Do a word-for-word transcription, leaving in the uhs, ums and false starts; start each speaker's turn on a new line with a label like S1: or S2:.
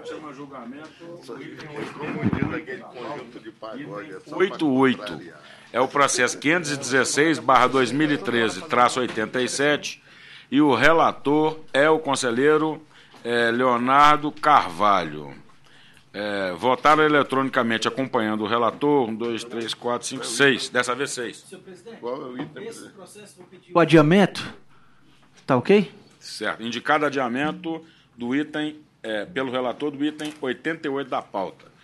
S1: chama julgamento.
S2: oitenta e oito. É o processo quinhentos e dezesseis barra dois mil e treze traço oitenta e sete e o relator é o conselheiro é, Leonardo Carvalho. É, votaram eletronicamente acompanhando o relator. Um, dois, três, quatro, cinco, seis. Dessa vez seis.
S3: Senhor presidente,
S4: Qual é o item?
S3: esse processo vou pedir o adiamento. Tá ok?
S2: Certo. Indicado adiamento do item, é, pelo relator do item oitenta e oito da pauta.